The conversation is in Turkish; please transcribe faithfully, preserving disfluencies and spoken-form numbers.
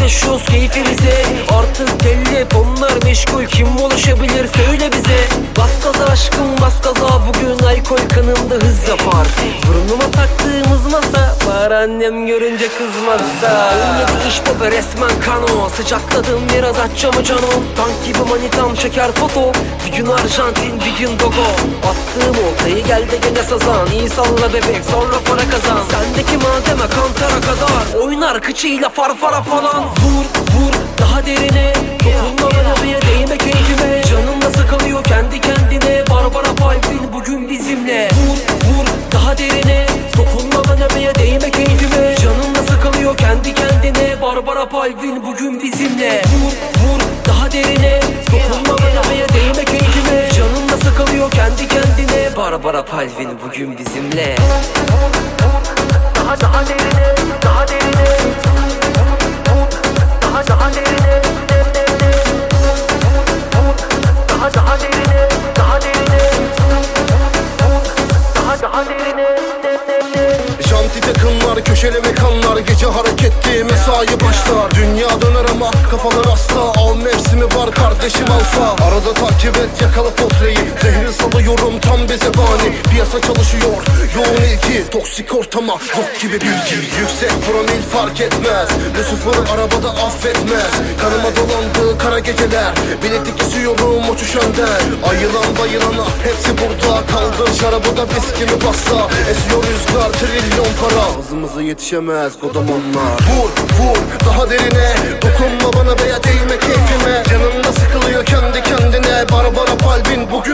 yaşıyoruz keyfimize. Artık telefonlar meşgul, kim ulaşabilir söyle bize. Bas gaza aşkım bas gaza, bugün alkol kanımda hız yapar. Burnuma taktığımız masa var, annem görünce kızmazsa. on yedi iş baba resmen kano, sıcakladım biraz aç camı canım. Tank gibi manitam çeker foto, bir gün Arjantin bir gün Dogo. Attığım oltayı geldi gene sazan, iyi salla bebek sonra para kazan. Sendeki malzeme kantara kadar, oynar kıçıyla farfara falan. Vur vur daha derine, dokunma bana bir değme keyfime. Canım nasıl kalıyor kendi kendine, Barbara Palvin bugün bizimle. Vur vur daha derine, dokunma bana bir değme keyfime. Canım nasıl kalıyor kendi kendine, Barbara Palvin bugün bizimle. Vur vur daha derine, dokunma bana bir değme keyfime. Canım nasıl kalıyor kendi kendine, Barbara Palvin bugün bizimle. Daha daha derine, daha derine, daha daha derine, daha daha derine, daha derine, daha daha derine. Janti takımlar, köşeli mekanlar, gece hareketli mesai başlar. Dünya döner ama kafalar asla, al mevsimi var kardeşim alfa. Arada takip et yakala potreyi, zehri salıyorum tam bir zebani. Piyasa çalışıyor yoğun ilgi, toksik ortama yok gibi bilgi. Yüksek promil fark etmez, Lucifer arabada affetmez. Kanıma dolandı kara geceler, bileklik kesiyorum uçuş önden. Ayılan bayılana hepsi burada, kaldır şarabı da viskimi bassa. Esiyor rüzgar trilyon para, hızımıza yetişemez kodamanlar. Vur vur daha derine, dokunma bana veya değme keyfime. Canım nasıl sıkılıyor kendi kendine, Barbara Palvin bugün